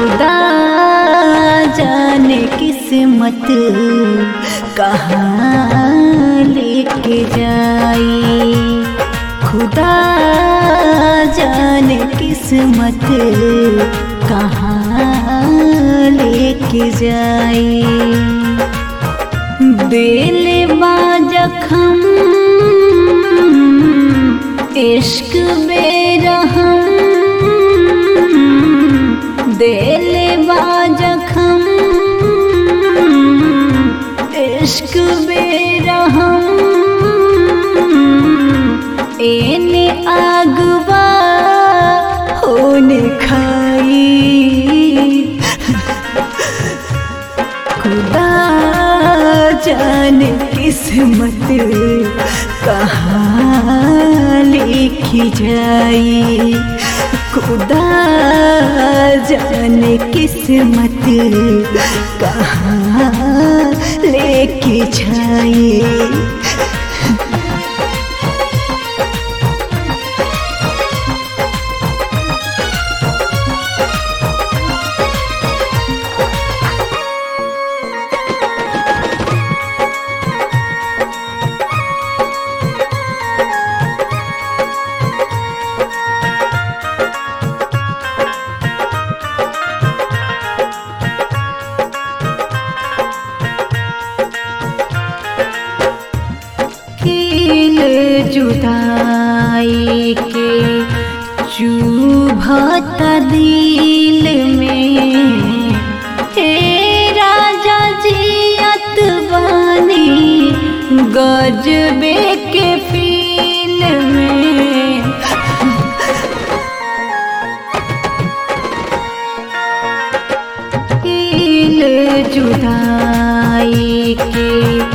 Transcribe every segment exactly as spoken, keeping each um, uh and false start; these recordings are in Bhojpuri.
खुदा जाने किस्मत कहाँ लेके जाई। खुदा जाने किस्मत कहाँ लेके जाई। दिल बाजखम इश्क बेरहम, दिल बाजखम इश्क बेरहम, एने आगवा होने खाई। खुदा जाने किस्मत कहाँ लेके जाई। खुदा जाने किस्मत कहाँ लेके जाई। जुदाई के चुभत दिल में, हे राजा जियत बानी गजबे के फील में। दिल जुदाई के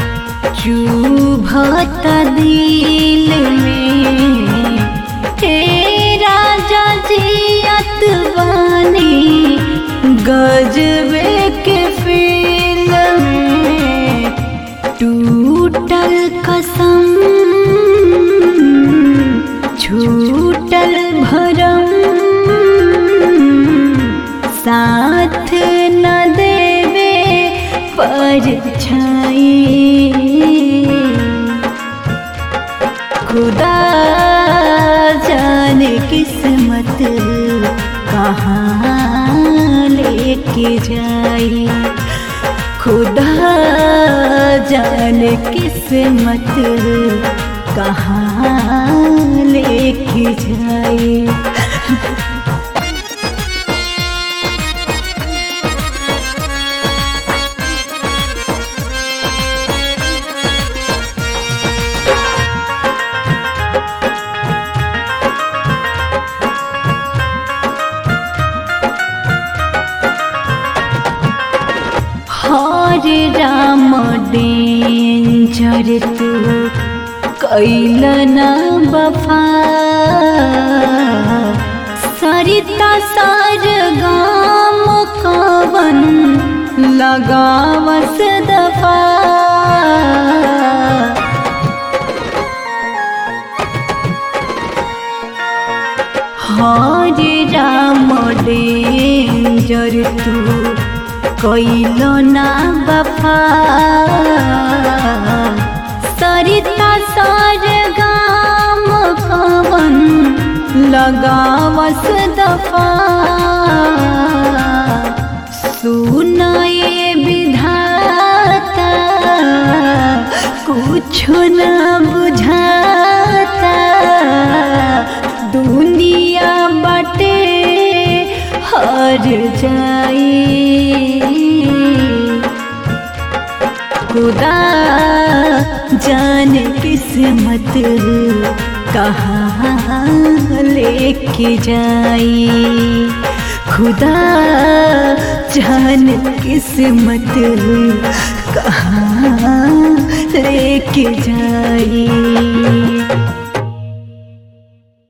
चुभत दिल में, हे राजा जियत बानी गजबे के फील में। टूटल कसम छूटल भरम, साथ न देवे परछाई। खुदा जाने किस्मत कहाँ लेके जाई। खुदा जाने किस्मत कहाँ लेके जाई। हरे राम डेंजर तू कैल ना वफा, सरिता सरगम कवन लगावस दफा। हरे राम डेंजर तू कैल ना वफा, सरिता सरगम कवन लगावस दफा। सुनाए विधाता कुछ न बुझाता, दुनिया बटे हर जाई। खुदा जाने किस्मत कहाँ लेके जाई। खुदा जाने किस्मत कहाँ लेके जाई।